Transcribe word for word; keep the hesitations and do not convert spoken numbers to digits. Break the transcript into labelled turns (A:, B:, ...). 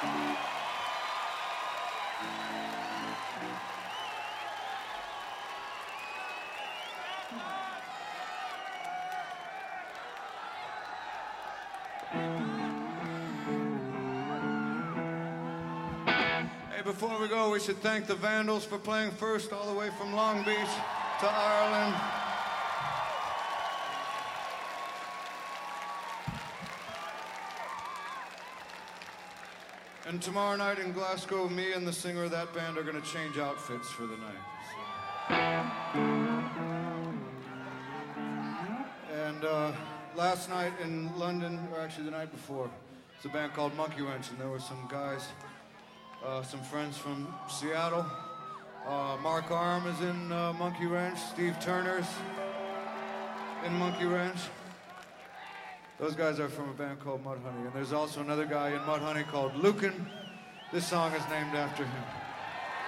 A: Before we go, we should thank the Vandals for playing first all the way from Long Beach to Ireland. And tomorrow night in Glasgow, me and the singer of that band are going to change outfits for the night. So. And uh, last night in London, or actually the night before, it's a band called Monkey Wrench, and there were some guys Uh, some friends from Seattle. Uh, Mark Arm is in uh, Monkey Wrench. Steve Turner's in Monkey Wrench. Those guys are from a band called Mudhoney. And there's also another guy in Mudhoney called Lucan. This song is named after him.